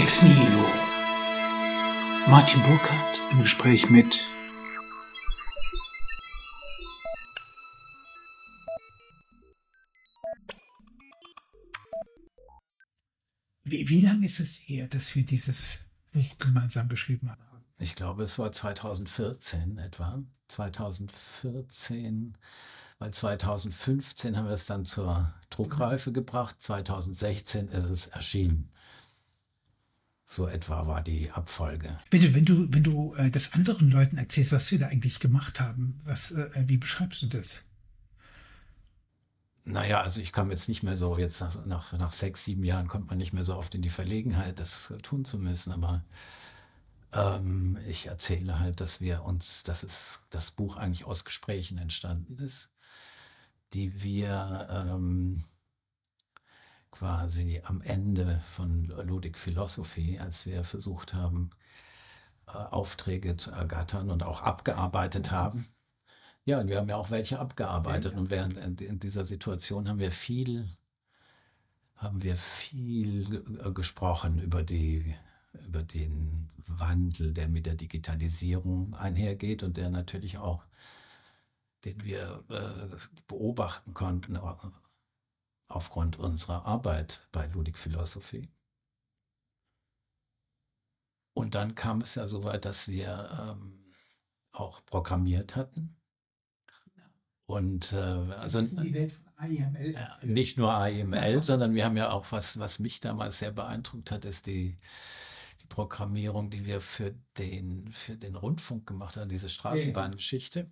Ex Nihilo. Martin Burkhardt im Gespräch mit Wie lange ist es her, dass wir dieses Buch gemeinsam geschrieben haben? Ich glaube, es war 2014 etwa. 2014, weil 2015 haben wir es dann zur Druckreife gebracht. 2016 ist es erschienen. So etwa war die Abfolge. Wenn du das anderen Leuten erzählst, was wir da eigentlich gemacht haben, wie beschreibst du das? Naja, also ich komme jetzt nicht mehr so, jetzt nach 6, 7 Jahren kommt man nicht mehr so oft in die Verlegenheit, das tun zu müssen, aber ich erzähle halt, dass das Buch eigentlich aus Gesprächen entstanden ist, die wir quasi am Ende von Ludic Philosophy, als wir versucht haben, Aufträge zu ergattern und auch abgearbeitet haben. Ja, und wir haben ja auch welche abgearbeitet. Und während in dieser Situation haben wir viel gesprochen über den Wandel, der mit der Digitalisierung einhergeht und der natürlich auch, den wir beobachten konnten aufgrund unserer Arbeit bei Ludic Philosophy. Und dann kam es ja so weit, dass wir auch programmiert hatten. Und also Die Welt von AIML. nicht nur AIML, sondern wir haben ja auch was mich damals sehr beeindruckt hat, ist die Programmierung, die wir für den Rundfunk gemacht haben, diese Straßenbahngeschichte.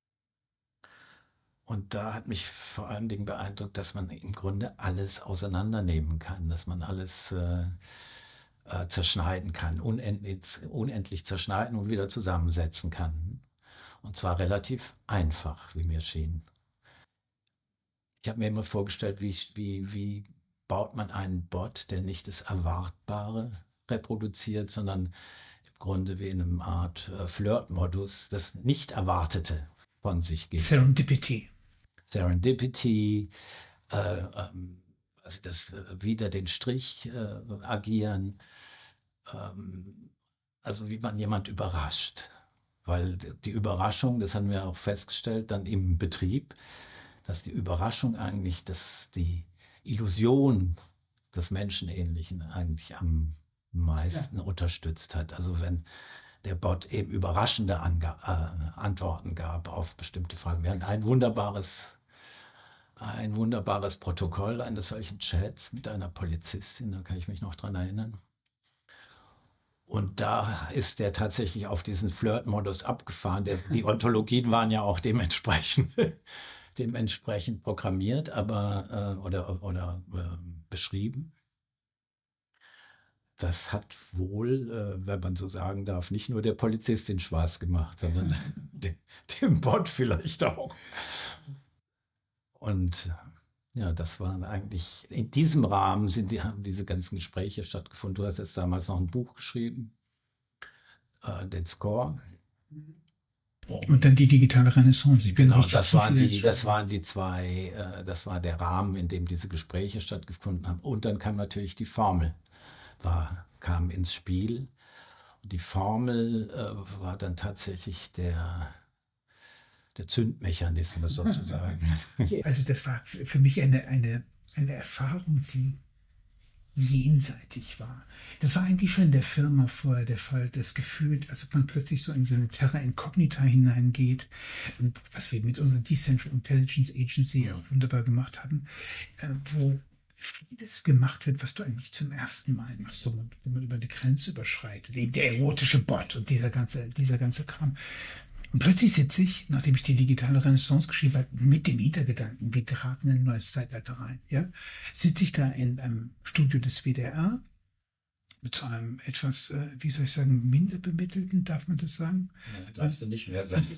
Und da hat mich vor allen Dingen beeindruckt, dass man im Grunde alles auseinandernehmen kann, dass man alles zerschneiden kann, unendlich zerschneiden und wieder zusammensetzen kann. Und zwar relativ einfach, wie mir schien. Ich habe mir immer vorgestellt, wie baut man einen Bot, der nicht das Erwartbare reproduziert, sondern im Grunde wie in einer Art Flirt-Modus das Nicht-Erwartete von sich gibt. Serendipity, also das wieder den Strich agieren, also wie man jemand überrascht. Weil die Überraschung, das haben wir auch festgestellt, dann im Betrieb, dass die Überraschung eigentlich, dass die Illusion des Menschenähnlichen eigentlich am meisten unterstützt hat. Also wenn der Bot eben überraschende Antworten gab auf bestimmte Fragen. Wir hatten ein wunderbares Protokoll eines solchen Chats mit einer Polizistin, da kann ich mich noch dran erinnern. Und da ist der tatsächlich auf diesen Flirt-Modus abgefahren. Die Ontologien waren ja auch dementsprechend programmiert, aber oder beschrieben. Das hat wohl, wenn man so sagen darf, nicht nur der Polizistin Spaß gemacht, sondern dem Bot vielleicht auch. Und ja, das waren eigentlich, in diesem Rahmen haben diese ganzen Gespräche stattgefunden. Du hast jetzt damals noch ein Buch geschrieben, den Score. Und dann die digitale Renaissance. Genau, das waren die zwei, das war der Rahmen, in dem diese Gespräche stattgefunden haben. Und dann kam natürlich die Formel, kam ins Spiel. Und die Formel war dann tatsächlich der Zündmechanismus sozusagen. Also das war für mich eine Erfahrung, die jenseitig war. Das war eigentlich schon in der Firma vorher der Fall, das Gefühl, als ob man plötzlich so in so eine Terra Incognita hineingeht, was wir mit unserer Decentral Intelligence Agency auch wunderbar gemacht hatten, wo vieles gemacht wird, was du eigentlich zum ersten Mal machst, wenn man über die Grenze überschreitet. Der erotische Bot und dieser ganze Kram. Und plötzlich sitze ich, nachdem ich die digitale Renaissance geschrieben habe, mit dem Hintergedanken, wir geraten in ein neues Zeitalter rein, ja, sitze ich da in einem Studio des WDR mit so einem etwas, wie soll ich sagen, minder bemittelten, darf man das sagen? Ja, darfst du nicht mehr sagen.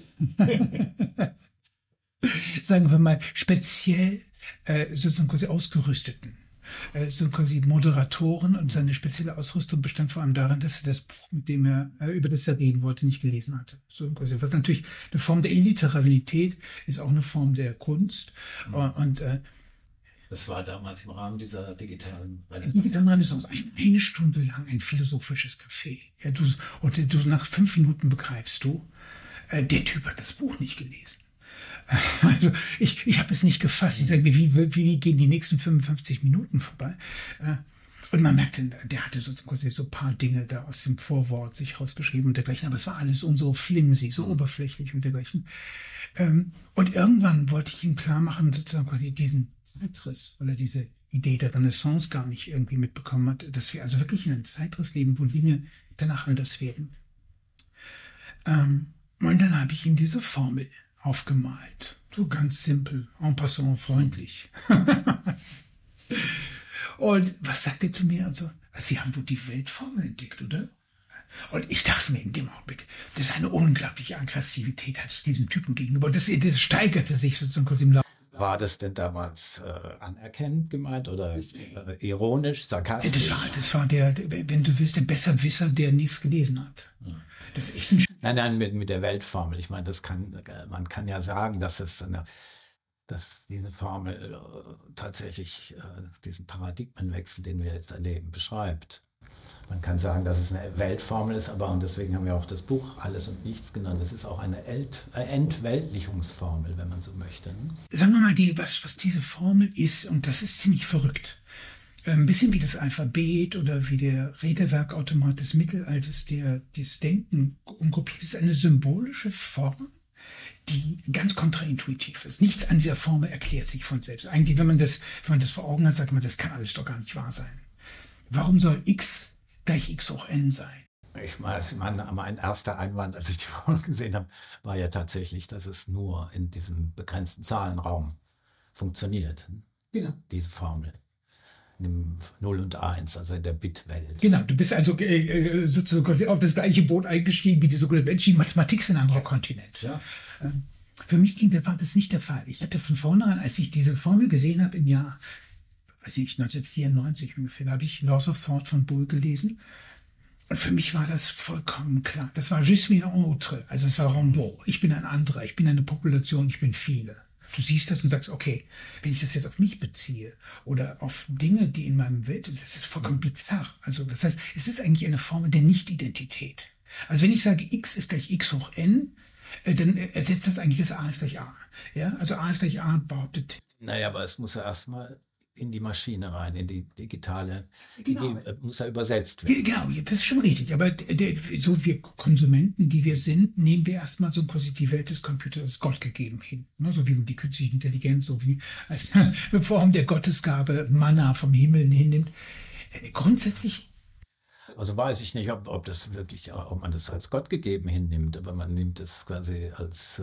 Sagen wir mal, speziell sozusagen quasi ausgerüsteten. So quasi Moderatoren, und seine spezielle Ausrüstung bestand vor allem darin, dass er das Buch, mit dem über das er reden wollte, nicht gelesen hatte. So quasi, was natürlich eine Form der Illiterabilität ist, auch eine Form der Kunst. Und Das war damals im Rahmen dieser digitalen Die digitalen Renaissance, eine Stunde lang ein philosophisches Café. Ja, du nach 5 Minuten begreifst du, der Typ hat das Buch nicht gelesen. Also ich habe es nicht gefasst. Ich sage, wie gehen die nächsten 55 Minuten vorbei? Und man merkte, der hatte so ein paar Dinge da aus dem Vorwort sich rausgeschrieben und dergleichen, aber es war alles so flimsy, so oberflächlich und dergleichen. Und irgendwann wollte ich ihm klar machen, sozusagen quasi diesen Zeitriss, weil er diese Idee der Renaissance gar nicht irgendwie mitbekommen hat, dass wir also wirklich in einem Zeitriss leben, wo Dinge danach anders werden. Und dann habe ich ihm diese Formel aufgemalt. So ganz simpel, en passant freundlich. Und was sagt er zu mir? Also, Sie haben wohl die Weltformel entdeckt, oder? Und ich dachte mir in dem Augenblick, das ist eine unglaubliche Aggressivität hatte ich diesem Typen gegenüber. Das steigerte sich sozusagen kurz im Laufe. War das denn damals anerkennend gemeint oder ironisch, sarkastisch? Das war der, wenn du willst, der Besserwisser, der nichts gelesen hat. Das ist echt ein Nein, mit der Weltformel. Ich meine, man kann ja sagen, dass diese Formel tatsächlich diesen Paradigmenwechsel, den wir jetzt erleben, beschreibt. Man kann sagen, dass es eine Weltformel ist, und deswegen haben wir auch das Buch Alles und Nichts genannt. Das ist auch eine Entweltlichungsformel, wenn man so möchte. Sagen wir mal, was diese Formel ist, und das ist ziemlich verrückt. Ein bisschen wie das Alphabet oder wie der Regelwerkautomat des Mittelalters, der das Denken umgruppiert, ist eine symbolische Form, die ganz kontraintuitiv ist. Nichts an dieser Formel erklärt sich von selbst. Eigentlich, wenn man das vor Augen hat, sagt man, das kann alles doch gar nicht wahr sein. Warum soll x gleich x hoch n sein? Mein erster Einwand, als ich die Formel gesehen habe, war ja tatsächlich, dass es nur in diesem begrenzten Zahlenraum funktioniert. Genau. Diese Formel. In 0 und 1, also in der Bitwelt. Genau, du bist also sozusagen auf das gleiche Boot eingestiegen wie die sogenannte Menschen. Die Mathematik ist ein anderer Kontinent. Ja. Für mich war das nicht der Fall. Ich hatte von vornherein, als ich diese Formel gesehen habe im Jahr, weiß ich, 1994 ungefähr, habe ich Laws of Thought von Boole gelesen. Und für mich war das vollkommen klar. Das war je suis un autre, also es war Rimbaud. Ich bin ein anderer, ich bin eine Population, ich bin viele. Du siehst das und sagst, okay, wenn ich das jetzt auf mich beziehe oder auf Dinge, die in meinem Welt sind, das ist vollkommen bizarr. Also das heißt, es ist eigentlich eine Form der Nicht-Identität. Also wenn ich sage, x ist gleich x hoch n, dann ersetzt das eigentlich das a ist gleich a. Ja, also a ist gleich a behauptet. Naja, aber es muss ja erstmal in die Maschine rein, in die digitale, muss ja übersetzt werden. Genau, das ist schon richtig. Aber so wir Konsumenten, die wir sind, nehmen wir erstmal so quasi die Welt des Computers Gott gegeben hin. Ne? So wie die künstliche Intelligenz, so wie als eine Form der Gottesgabe Manna vom Himmel hinnimmt. Grundsätzlich. Also weiß ich nicht, ob man das als Gott gegeben hinnimmt, aber man nimmt es quasi als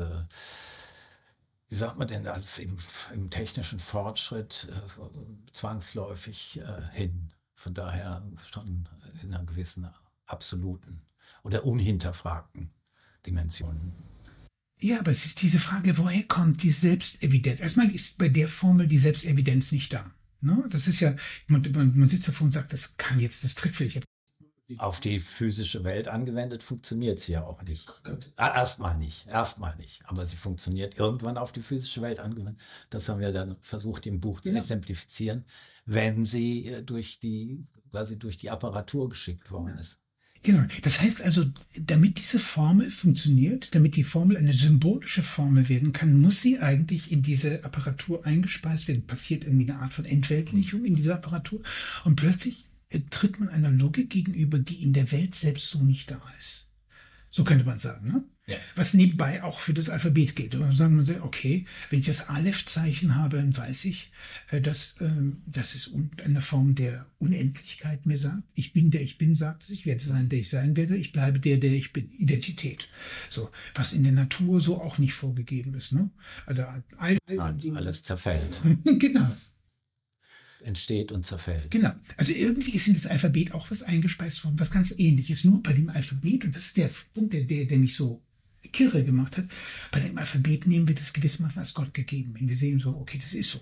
wie sagt man denn, als im technischen Fortschritt zwangsläufig hin. Von daher schon in einer gewissen absoluten oder unhinterfragten Dimension. Ja, aber es ist diese Frage, woher kommt die Selbstevidenz? Erstmal ist bei der Formel die Selbstevidenz nicht da. Ne? Das ist ja, man sitzt davor und sagt, das trifft vielleicht. Auf die physische Welt angewendet funktioniert sie ja auch nicht. Erstmal nicht. Aber sie funktioniert irgendwann auf die physische Welt angewendet. Das haben wir dann versucht im Buch zu exemplifizieren, wenn sie quasi durch die Apparatur geschickt worden ist. Genau. Das heißt also, damit diese Formel funktioniert, damit die Formel eine symbolische Formel werden kann, muss sie eigentlich in diese Apparatur eingespeist werden. Passiert irgendwie eine Art von Entweltlichung in dieser Apparatur und plötzlich tritt man einer Logik gegenüber, die in der Welt selbst so nicht da ist. So könnte man sagen, ne? Ja. Was nebenbei auch für das Alphabet gilt. Und dann sagen wir, okay, wenn ich das Aleph-Zeichen habe, dann weiß ich, dass das ist eine Form der Unendlichkeit mir sagt. Ich bin, der ich bin, sagt es. Ich werde sein, der ich sein werde. Ich bleibe der ich bin. Identität. So, was in der Natur so auch nicht vorgegeben ist, ne? Also alles zerfällt. Genau. Entsteht und zerfällt. Genau. Also irgendwie ist in das Alphabet auch was eingespeist worden, was ganz Ähnliches. Nur bei dem Alphabet, und das ist der Punkt, der mich so kirre gemacht hat, bei dem Alphabet nehmen wir das gewissermaßen als Gott gegeben hin. Wir sehen so, okay, das ist so.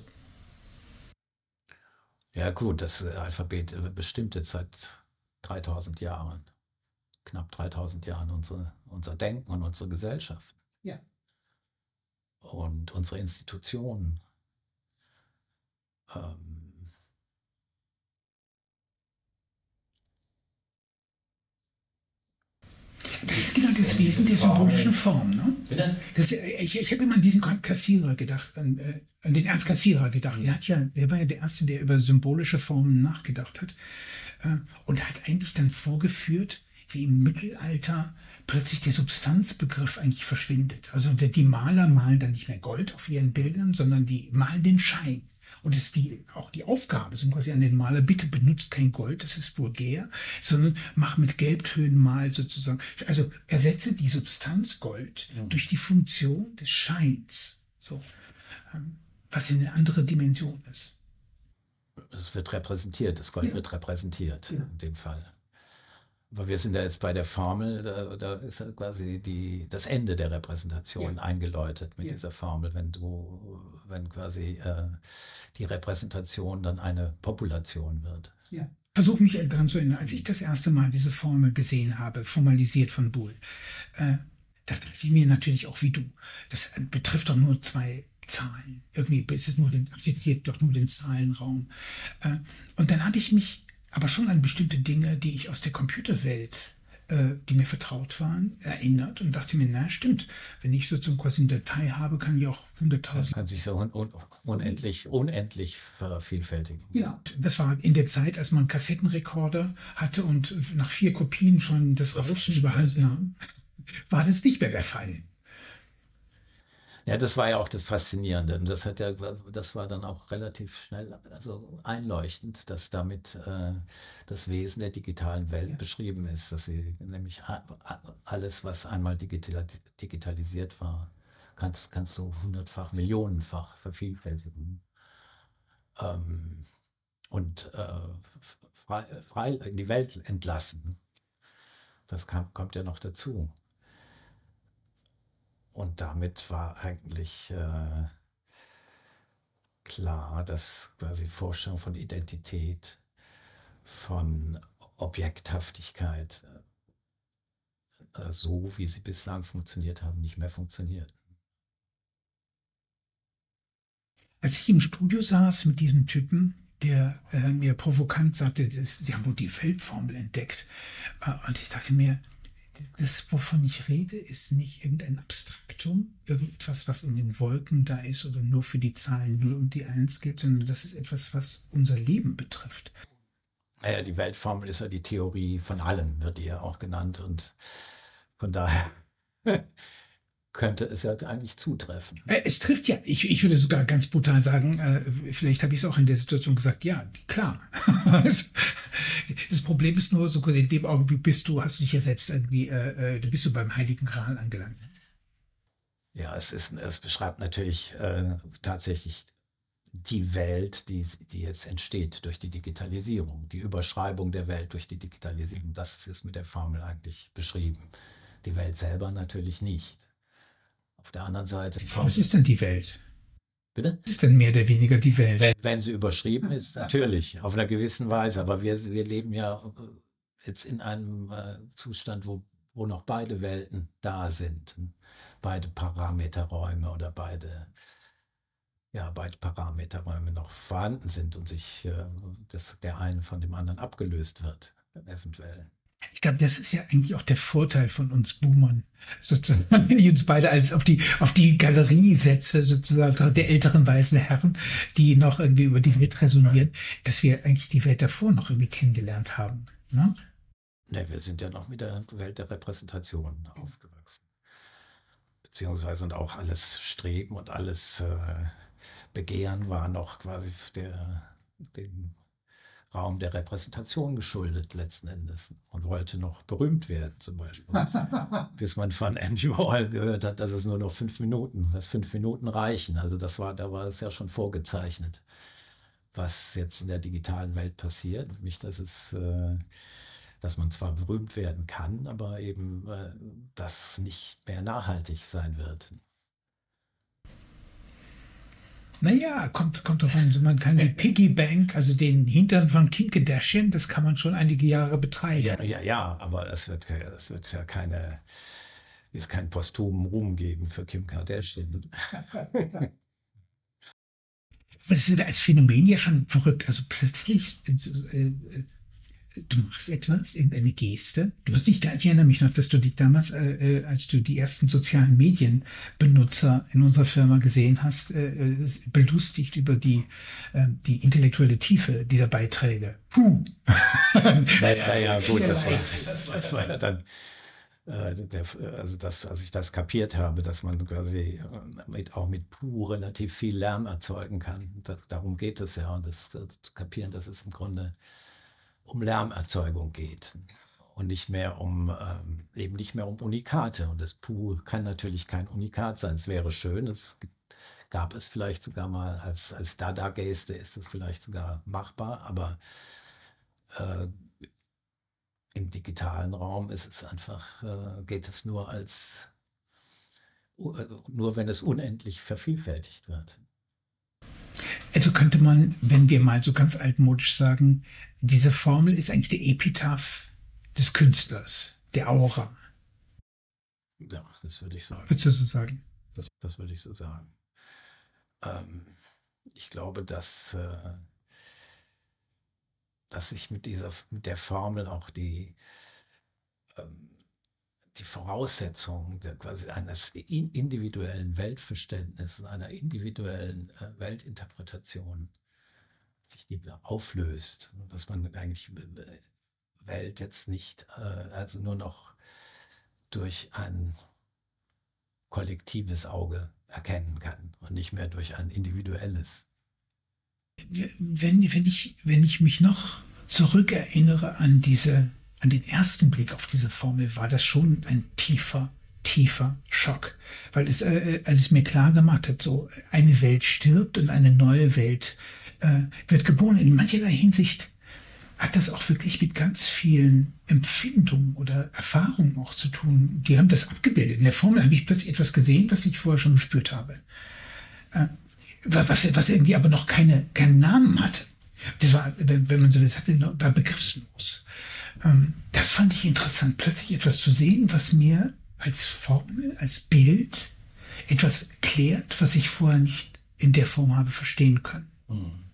Ja gut, das Alphabet bestimmt jetzt seit 3000 Jahren, knapp 3000 Jahren unser Denken und unsere Gesellschaft. Ja. Und unsere Institutionen. Ähm, Das ist genau das Wesen der symbolischen Form. Ne? Bitte? Ich habe immer an diesen Kassierer gedacht, an den Ernst Kassierer gedacht. Der war ja der Erste, der über symbolische Formen nachgedacht hat und hat eigentlich dann vorgeführt, wie im Mittelalter plötzlich der Substanzbegriff eigentlich verschwindet. Also die Maler malen dann nicht mehr Gold auf ihren Bildern, sondern die malen den Schein. Und es ist auch die Aufgabe, so quasi an den Maler, bitte benutzt kein Gold, das ist vulgär, sondern mach mit Gelbtönen mal sozusagen. Also ersetze die Substanz Gold durch die Funktion des Scheins. So, was eine andere Dimension ist. Es wird repräsentiert, das Gold wird repräsentiert in dem Fall. Aber wir sind ja jetzt bei der Formel, da ist ja quasi das Ende der Repräsentation eingeläutet mit dieser Formel, wenn quasi die Repräsentation dann eine Population wird. Ja. Versuche mich daran zu erinnern, als ich das erste Mal diese Formel gesehen habe, formalisiert von Boole, dachte ich mir natürlich auch wie du. Das betrifft doch nur zwei Zahlen. Irgendwie ist es affiziert doch nur den Zahlenraum. Und dann habe ich mich aber schon an bestimmte Dinge, die ich aus der Computerwelt, die mir vertraut waren, erinnert und dachte mir, na stimmt, wenn ich sozusagen quasi eine Datei habe, kann ich auch 100.000. Das kann sich so unendlich vervielfältigen. Ja, das war in der Zeit, als man Kassettenrekorder hatte und nach 4 Kopien schon das Rauschen überall nahm, war das nicht mehr der Fall. Ja, das war ja auch das Faszinierende. Und das war dann auch relativ schnell, also einleuchtend, dass damit das Wesen der digitalen Welt beschrieben ist, dass sie nämlich alles, was einmal digitalisiert war, kannst du 100-fach, millionenfach vervielfältigen. Und frei in die Welt entlassen. Das kommt ja noch dazu. Und damit war eigentlich klar, dass quasi Vorstellung von Identität, von Objekthaftigkeit, so wie sie bislang funktioniert haben, nicht mehr funktioniert. Als ich im Studio saß mit diesem Typen, der mir provokant sagte, sie haben wohl die Feldformel entdeckt. Und ich dachte mir, das, wovon ich rede, ist nicht irgendein Abstraktum, irgendetwas, was in den Wolken da ist oder nur für die Zahlen 0 und die 1 gilt, sondern das ist etwas, was unser Leben betrifft. Naja, die Weltformel ist ja die Theorie von allem, wird die ja auch genannt. Und von daher könnte es ja eigentlich zutreffen. Es trifft ja, ich würde sogar ganz brutal sagen, vielleicht habe ich es auch in der Situation gesagt, ja, klar. Das Problem ist nur, so quasi in dem Augenblick hast du dich ja selbst irgendwie, da bist du beim Heiligen Gral angelangt. Ja, es beschreibt natürlich tatsächlich die Welt, die jetzt entsteht durch die Digitalisierung, die Überschreibung der Welt durch die Digitalisierung. Das ist mit der Formel eigentlich beschrieben. Die Welt selber natürlich nicht. Auf der anderen Seite. Was ist denn die Welt? Bitte? Was ist denn mehr oder weniger die Welt? Wenn sie überschrieben ist, natürlich, auf einer gewissen Weise. Aber wir leben ja jetzt in einem Zustand, wo noch beide Welten da sind. Beide Parameterräume oder beide Parameterräume noch vorhanden sind und sich der eine von dem anderen abgelöst wird, eventuell. Ich glaube, das ist ja eigentlich auch der Vorteil von uns Boomern, sozusagen, wenn ich uns beide als auf die Galerie setze, sozusagen der älteren weißen Herren, die noch irgendwie über die Welt resonieren, dass wir eigentlich die Welt davor noch irgendwie kennengelernt haben. Ne? Ne, wir sind ja noch mit der Welt der Repräsentation aufgewachsen. Beziehungsweise und auch alles Streben und alles Begehren war noch quasi dem Raum der Repräsentation geschuldet letzten Endes und wollte noch berühmt werden zum Beispiel. Bis man von Andy Warhol gehört hat, dass es nur noch 5 Minuten reichen. Also da war es ja schon vorgezeichnet, was jetzt in der digitalen Welt passiert. Nämlich, dass man zwar berühmt werden kann, aber eben das nicht mehr nachhaltig sein wird. Naja, kommt drauf an. Man kann die Piggy Bank, also den Hintern von Kim Kardashian, das kann man schon einige Jahre betreiben. Ja, aber es wird ja keinen posthumen Ruhm geben für Kim Kardashian. Das ist als Phänomen ja schon verrückt. Also plötzlich, du machst etwas, irgendeine Geste. Du hast dich da, ich erinnere mich noch, dass du dich damals, als du die ersten sozialen Medienbenutzer in unserer Firma gesehen hast, belustigt über die intellektuelle Tiefe dieser Beiträge. Puh. Naja, gut, das war ja dann, als ich das kapiert habe, dass man quasi auch mit Puh relativ viel Lärm erzeugen kann. Darum geht es ja, und das zu kapieren, dass es im Grunde um Lärmerzeugung geht und nicht mehr eben nicht mehr um Unikate. Und das Puh kann natürlich kein Unikat sein. Es wäre schön, gab es vielleicht sogar mal als Dada-Geste, ist es vielleicht sogar machbar, aber äh, im digitalen Raum ist es einfach, geht es nur wenn es unendlich vervielfältigt wird. Also könnte man, wenn wir mal so ganz altmodisch sagen, diese Formel ist eigentlich der Epitaph des Künstlers, der Aura. Ja, das würde ich sagen. Würdest du so sagen? Das würde ich so sagen. Ähm, Ich glaube, dass sich mit der Formel auch ähm, die Voraussetzungen quasi eines individuellen Weltverständnisses, einer individuellen Weltinterpretation sich die auflöst. Dass man eigentlich Welt jetzt nicht, also nur noch durch ein kollektives Auge erkennen kann und nicht mehr durch ein individuelles. Wenn ich mich noch zurückerinnere an den ersten Blick auf diese Formel, war das schon ein tiefer Schock, weil es alles mir klar gemacht hat, so eine Welt stirbt und eine neue Welt wird geboren. In mancherlei Hinsicht hat das auch wirklich mit ganz vielen Empfindungen oder Erfahrungen auch zu tun. Die haben das abgebildet. In der Formel habe ich plötzlich etwas gesehen, was ich vorher schon gespürt habe. Äh, was irgendwie aber noch keinen Namen hatte. Das war, wenn man so will, war begriffslos. Das fand ich interessant, plötzlich etwas zu sehen, was mir als Formel, als Bild etwas klärt, was ich vorher nicht in der Form habe verstehen können. Mhm.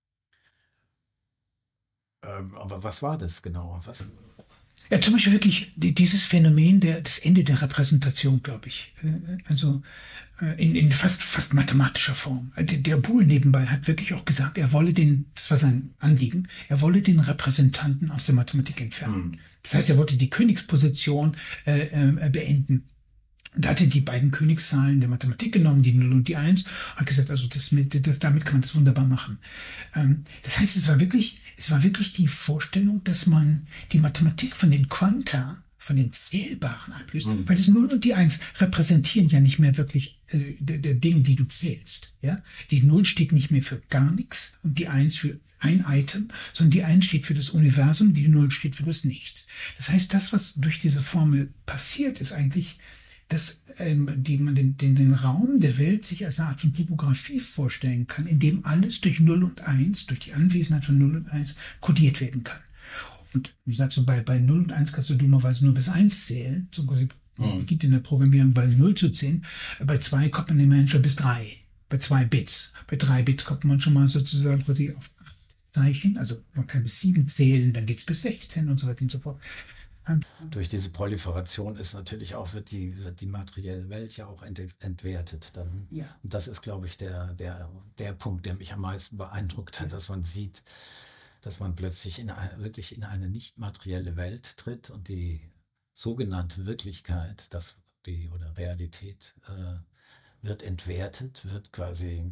Aber was war das genau? Ja, zum Beispiel wirklich dieses Phänomen das Ende der Repräsentation, glaube ich. Also in fast mathematischer Form. Der Boole nebenbei hat wirklich auch gesagt, er wolle das war sein Anliegen, er wolle den Repräsentanten aus der Mathematik entfernen. Mhm. Das heißt, er wollte die Königsposition beenden. Und da hat er die beiden Königszahlen der Mathematik genommen, die 0 und die 1, und hat gesagt, also damit kann man das wunderbar machen. Das heißt, es war wirklich die Vorstellung, dass man die Mathematik von den Quanta, von den Zählbaren ablöst, weil das 0 und die 1 repräsentieren ja nicht mehr wirklich der Dinge, die du zählst. Ja? Die 0 steht nicht mehr für gar nichts und die 1 für ein Item, sondern die 1 steht für das Universum, die 0 steht für das Nichts. Das heißt, das, was durch diese Formel passiert, ist eigentlich, dass man den Raum der Welt sich als eine Art von Typografie vorstellen kann, in dem alles durch 0 und 1, durch die Anwesenheit von 0 und 1 kodiert werden kann. Und du sagst so, bei 0 und 1 kannst du dummerweise nur bis 1 zählen. Zum Beispiel geht in der Programmierung bei 0 zu 10. Bei 2 kommt man immerhin schon bis 3. Bei 2 Bits. Bei 3 Bits kommt man schon mal sozusagen quasi auf 8 Zeichen. Also man kann bis 7 zählen, dann geht es bis 16 und so weiter und so fort. Durch diese Proliferation wird die materielle Welt ja auch entwertet dann. Ja. Und das ist, glaube ich, der Punkt, der mich am meisten beeindruckt hat, dass man sieht, dass man plötzlich wirklich in eine nicht materielle Welt tritt und die sogenannte Wirklichkeit, oder Realität, wird entwertet, wird quasi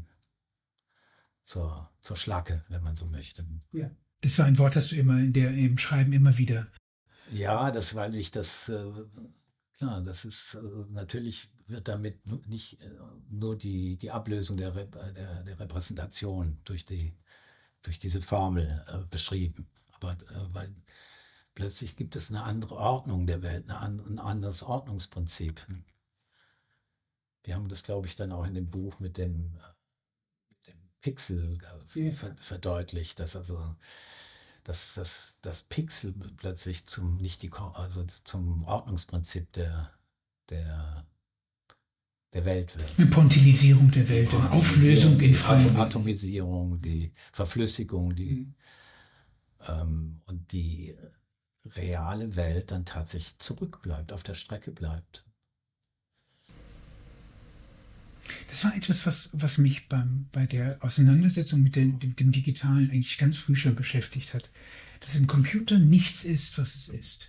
zur Schlacke, wenn man so möchte. Ja. Das war ein Wort, das du immer im Schreiben immer wieder. Ja, weil ich klar, das ist, natürlich wird damit nicht nur die Ablösung der Repräsentation durch diese Formel beschrieben, aber weil plötzlich gibt es eine andere Ordnung der Welt, ein anderes Ordnungsprinzip. Wir haben das, glaube ich, dann auch in dem Buch mit dem Pixel verdeutlicht, dass also das Pixel plötzlich zum Ordnungsprinzip der der Welt Eine wird. Pontilisierung der Welt, eine Auflösung in Die freien. Atomisierung, die Verflüssigung, und die reale Welt dann tatsächlich zurückbleibt, auf der Strecke bleibt. Das war etwas, was mich bei der Auseinandersetzung mit dem Digitalen eigentlich ganz früh schon beschäftigt hat. Dass im Computer nichts ist, was es ist.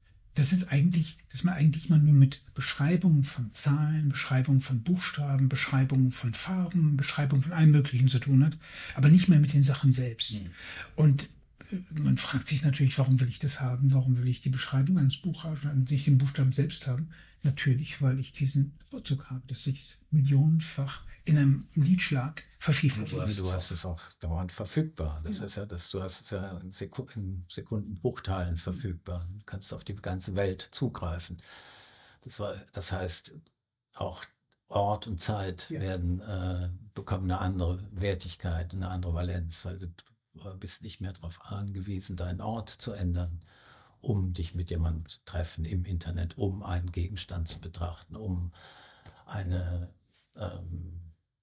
Dass man eigentlich mal nur mit Beschreibungen von Zahlen, Beschreibungen von Buchstaben, Beschreibungen von Farben, Beschreibungen von allem Möglichen zu tun hat, aber nicht mehr mit den Sachen selbst. Und man fragt sich natürlich, warum will ich das haben? Warum will ich die Beschreibung eines Buchstabens und nicht den Buchstaben selbst haben? Natürlich, weil ich diesen Vorzug habe, dass sich es millionenfach in einem Liedschlag vervielfältigt. Du hast es auch dauernd verfügbar. Das ist ja, du hast es ja in Sekundenbruchteilen verfügbar. Du kannst auf die ganze Welt zugreifen. Das heißt, auch Ort und Zeit bekommen eine andere Wertigkeit, eine andere Valenz, weil du bist nicht mehr darauf angewiesen, deinen Ort zu ändern, um dich mit jemandem zu treffen im Internet, um einen Gegenstand zu betrachten, um eine ähm,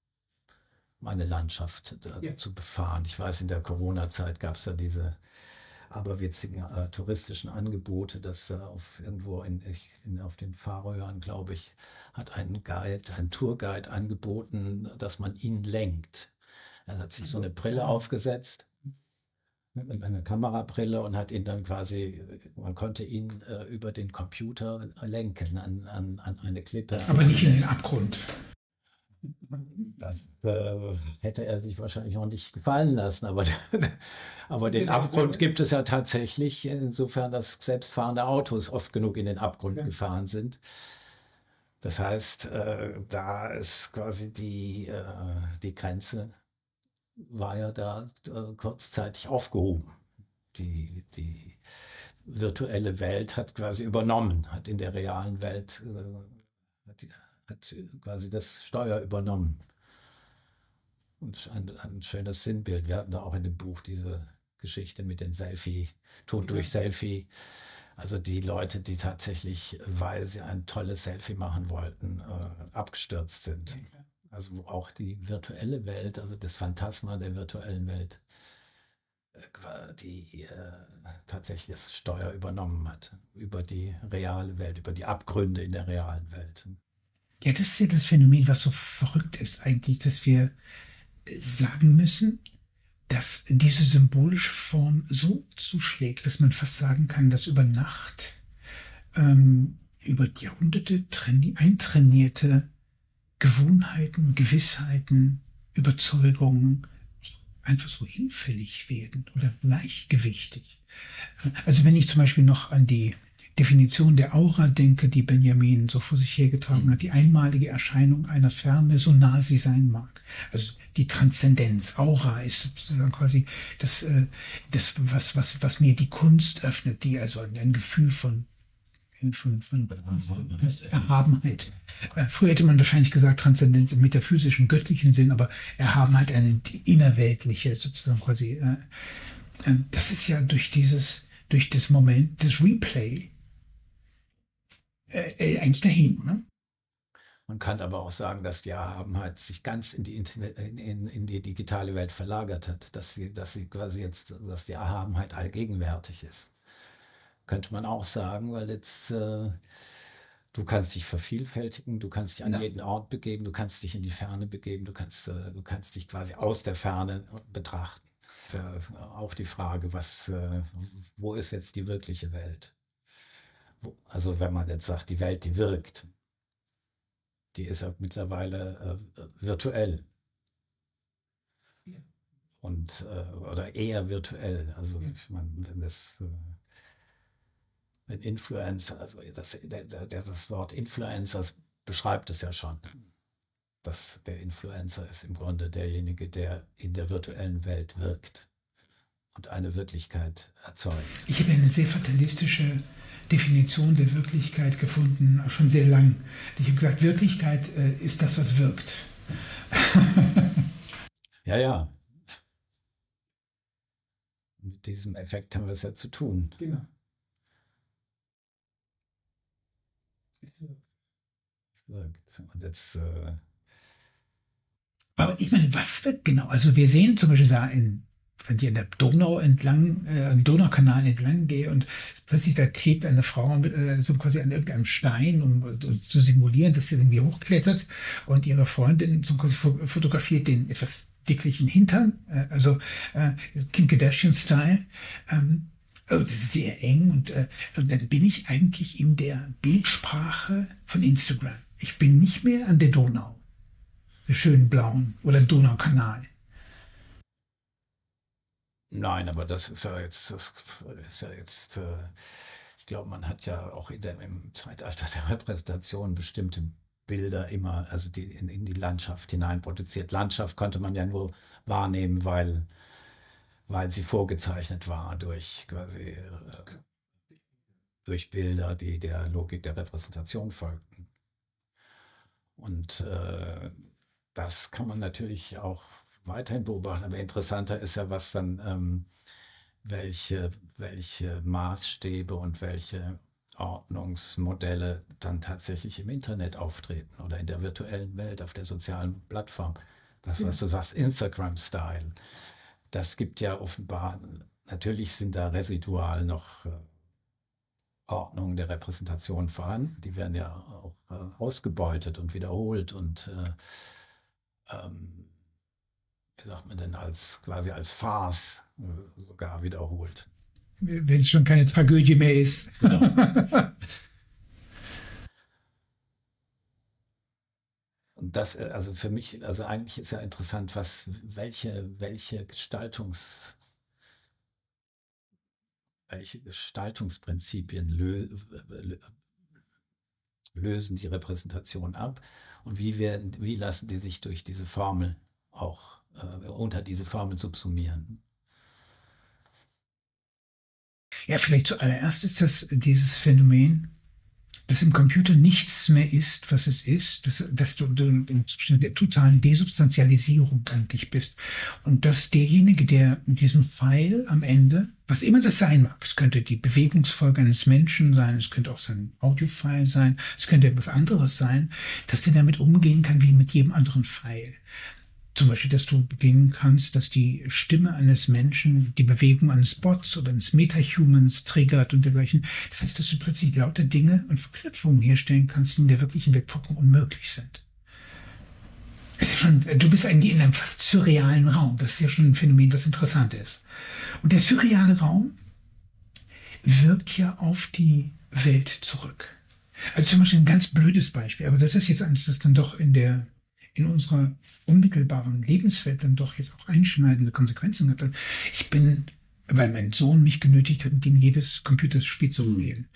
meine Landschaft zu befahren. Ich weiß, in der Corona-Zeit gab es ja diese aberwitzigen touristischen Angebote, dass auf den Färöern, glaube ich, hat ein Tourguide angeboten, dass man ihn lenkt. Er hat sich so eine Brille aufgesetzt, eine Kamerabrille, und hat ihn dann quasi, man konnte ihn über den Computer lenken an eine Klippe. Aber nicht in den Abgrund. Das hätte er sich wahrscheinlich auch nicht gefallen lassen, aber den Abgrund gibt es ja tatsächlich, insofern, dass selbstfahrende Autos oft genug in den Abgrund gefahren sind. Das heißt, da ist quasi die Grenze war ja da kurzzeitig aufgehoben. Die virtuelle Welt hat quasi übernommen, hat in der realen Welt hat quasi das Steuer übernommen. Und ein schönes Sinnbild. Wir hatten da auch in dem Buch diese Geschichte mit den Tod durch Selfie. Also die Leute, die tatsächlich, weil sie ein tolles Selfie machen wollten, abgestürzt sind. Also wo auch die virtuelle Welt, also das Phantasma der virtuellen Welt, die tatsächlich das Steuer übernommen hat über die reale Welt, über die Abgründe in der realen Welt. Ja, das ist ja das Phänomen, was so verrückt ist eigentlich, dass wir sagen müssen, dass diese symbolische Form so zuschlägt, dass man fast sagen kann, dass über Nacht, über Jahrhunderte eintrainierte Gewohnheiten, Gewissheiten, Überzeugungen einfach so hinfällig werden oder leichtgewichtig. Also wenn ich zum Beispiel noch an die Definition der Aura denke, die Benjamin so vor sich hergetragen hat, die einmalige Erscheinung einer Ferne, so nah sie sein mag. Also die Transzendenz, Aura ist sozusagen quasi das was mir die Kunst öffnet, die also ein Gefühl von Erhabenheit. Früher hätte man wahrscheinlich gesagt Transzendenz im metaphysischen, göttlichen Sinn, aber Erhabenheit eine innerweltliche sozusagen quasi. Das ist ja durch das Moment des Replay eigentlich dahin. Ne? Man kann aber auch sagen, dass die Erhabenheit sich ganz in die digitale Welt verlagert hat, dass sie quasi jetzt, dass die Erhabenheit allgegenwärtig ist. Könnte man auch sagen, weil jetzt du kannst dich vervielfältigen, du kannst dich an jeden Ort begeben, du kannst dich in die Ferne begeben, du kannst dich quasi aus der Ferne betrachten. Das ist ja auch die Frage, wo ist jetzt die wirkliche Welt? Also wenn man jetzt sagt, die Welt, die wirkt, die ist ja mittlerweile virtuell oder eher virtuell. Also ich meine, wenn Influencer, also das Wort Influencer beschreibt es ja schon, dass der Influencer ist im Grunde derjenige, der in der virtuellen Welt wirkt und eine Wirklichkeit erzeugt. Ich habe eine sehr fatalistische Definition der Wirklichkeit gefunden, schon sehr lang. Ich habe gesagt, Wirklichkeit ist das, was wirkt. Ja, ja. Mit diesem Effekt haben wir es ja zu tun. Genau. Und jetzt, Aber ich meine, was wird genau? Also wir sehen zum Beispiel da wenn ich an der Donau entlang, am Donaukanal entlang gehe und plötzlich da klebt eine Frau so quasi an irgendeinem Stein, um zu simulieren, dass sie irgendwie hochklettert und ihre Freundin so quasi fotografiert den etwas dicklichen Hintern, Kim Kardashian-Style. Das ist sehr eng und dann bin ich eigentlich in der Bildsprache von Instagram. Ich bin nicht mehr an der Donau, der schönen blauen oder Donaukanal. nein, aber das ist ja jetzt, ich glaube, man hat ja auch im Zeitalter der Repräsentation bestimmte Bilder immer, also die in die Landschaft hinein produziert. Landschaft konnte man ja nur wahrnehmen, weil sie vorgezeichnet war durch quasi durch Bilder, die der Logik der Repräsentation folgten. Und das kann man natürlich auch weiterhin beobachten, aber interessanter ist ja, was dann welche Maßstäbe und welche Ordnungsmodelle dann tatsächlich im Internet auftreten oder in der virtuellen Welt, auf der sozialen Plattform. Das, Ja. was du sagst, Instagram-Style, das gibt ja offenbar, natürlich sind da residual noch Ordnungen der Repräsentation vorhanden. Die werden ja auch ausgebeutet und wiederholt und ähm, wie sagt man denn, quasi als Farce sogar wiederholt. Wenn es schon keine Tragödie mehr ist. Genau. Und das, also für mich, also eigentlich ist ja interessant, welche Gestaltungsprinzipien lösen die Repräsentation ab und wie lassen die sich durch diese Formel auch unter diese Formel subsumieren. Ja, vielleicht zuallererst ist das dieses Phänomen, dass im Computer nichts mehr ist, was es ist, dass du im Zustand der totalen Desubstantialisierung eigentlich bist. Und dass derjenige, der mit diesem Pfeil am Ende, was immer das sein mag, es könnte die Bewegungsfolge eines Menschen sein, es könnte auch sein Audiofile sein, es könnte etwas anderes sein, dass der damit umgehen kann wie mit jedem anderen Pfeil. Zum Beispiel, dass du beginnen kannst, dass die Stimme eines Menschen die Bewegung eines Bots oder eines Metahumans triggert und dergleichen. Das heißt, dass du plötzlich lauter Dinge und Verknüpfungen herstellen kannst, die in der wirklichen Welt vollkommen unmöglich sind. Es ist ja schon, du bist eigentlich in einem fast surrealen Raum. Das ist ja schon ein Phänomen, das interessant ist. Und der surreale Raum wirkt ja auf die Welt zurück. Also zum Beispiel ein ganz blödes Beispiel, aber das ist jetzt eines, das dann doch in unserer unmittelbaren Lebenswelt dann doch jetzt auch einschneidende Konsequenzen hat. Weil mein Sohn mich genötigt hat, mit ihm jedes Computerspiel zu spielen,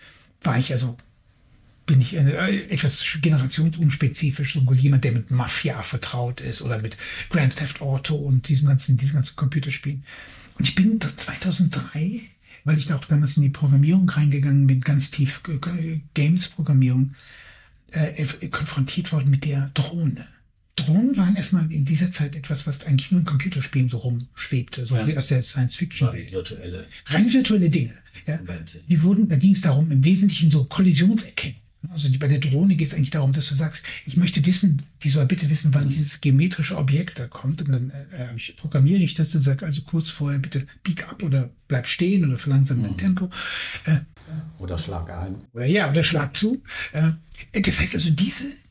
bin ich etwas generationsunspezifisch, so jemand, der mit Mafia vertraut ist oder mit Grand Theft Auto und diesen ganzen Computerspielen. Und ich bin 2003, weil ich da auch damals in die Programmierung reingegangen bin, ganz tief Games-Programmierung, konfrontiert worden mit der Drohne. Drohnen waren erstmal in dieser Zeit etwas, was eigentlich nur in Computerspielen so rumschwebte, so wie aus der Science-Fiction-Welt. Rein virtuelle Dinge. Ja. Da ging es darum, im Wesentlichen so Kollisionserkennung. Also bei der Drohne geht es eigentlich darum, dass du sagst, ich möchte wissen, die soll bitte wissen, wann dieses geometrische Objekt da kommt. Und dann programmiere ich das und sage also kurz vorher, bitte bieg ab oder bleib stehen oder verlangsame dein Tempo. Oder schlag ein. Oder schlag zu. Das heißt also,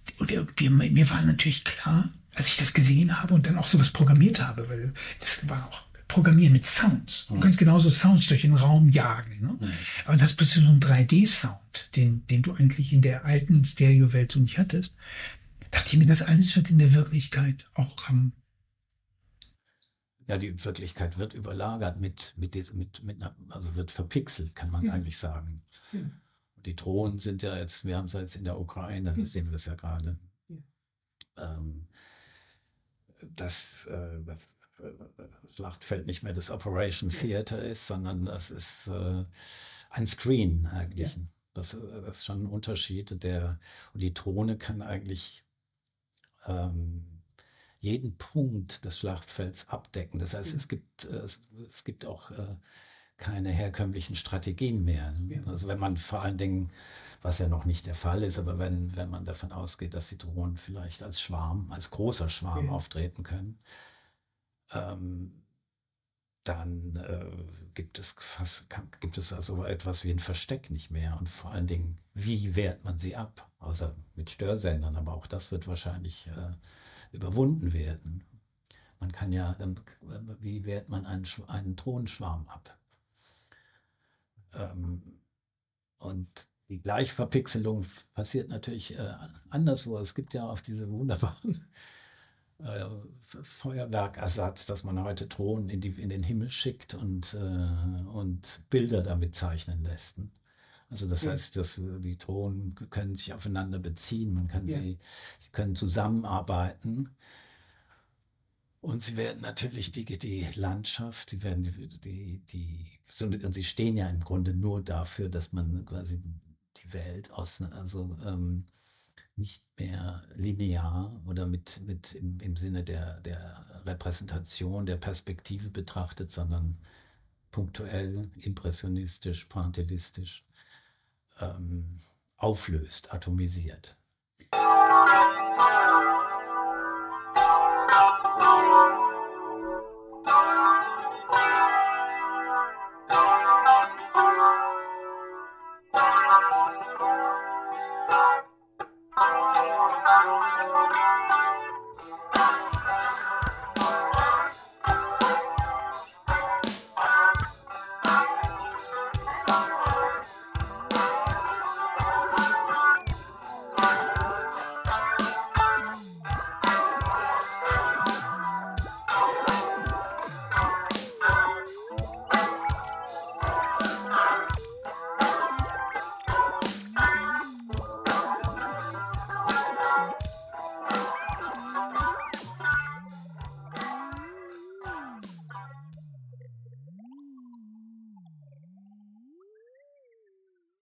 mir war natürlich klar, als ich das gesehen habe und dann auch sowas programmiert habe, weil das war auch Programmieren mit Sounds. Du kannst genauso Sounds durch den Raum jagen. Ne? Aber das ist plötzlich so ein 3D-Sound, den du eigentlich in der alten Stereo-Welt so nicht hattest. Dachte ich mir, das alles wird in der Wirklichkeit auch kommen. Ja, die Wirklichkeit wird überlagert also wird verpixelt, kann man eigentlich sagen. Ja. Und die Drohnen sind ja jetzt, wir haben es jetzt in der Ukraine, da sehen wir es ja gerade. Ja. Das Schlachtfeld nicht mehr das Operation Theater ist, sondern das ist ein Screen eigentlich. Ja. Das ist schon ein Unterschied. Und die Drohne kann eigentlich jeden Punkt des Schlachtfelds abdecken. Das heißt, es gibt auch keine herkömmlichen Strategien mehr. Ja. Also wenn man vor allen Dingen, was ja noch nicht der Fall ist, aber wenn man davon ausgeht, dass die Drohnen vielleicht als Schwarm, als großer Schwarm Ja. auftreten können, ähm, dann gibt es also etwas wie ein Versteck nicht mehr. Und vor allen Dingen, wie wehrt man sie ab? Außer mit Störsendern, aber auch das wird wahrscheinlich überwunden werden. Man kann ja, wie wehrt man einen Drohnenschwarm ab? Ähm, und die Gleichverpixelung passiert natürlich anderswo. Es gibt ja auch diese wunderbaren äh, Feuerwerkersatz, dass man heute Drohnen in den Himmel schickt und Bilder damit zeichnen lässt. Also das Ja. heißt, dass die Drohnen können sich aufeinander beziehen, man kann Ja. sie können zusammenarbeiten und sie werden natürlich die Landschaft, sie werden und sie stehen ja im Grunde nur dafür, dass man quasi die Welt nicht mehr linear oder im Sinne der Repräsentation, der Perspektive betrachtet, sondern punktuell, impressionistisch, pointillistisch ähm, auflöst, atomisiert.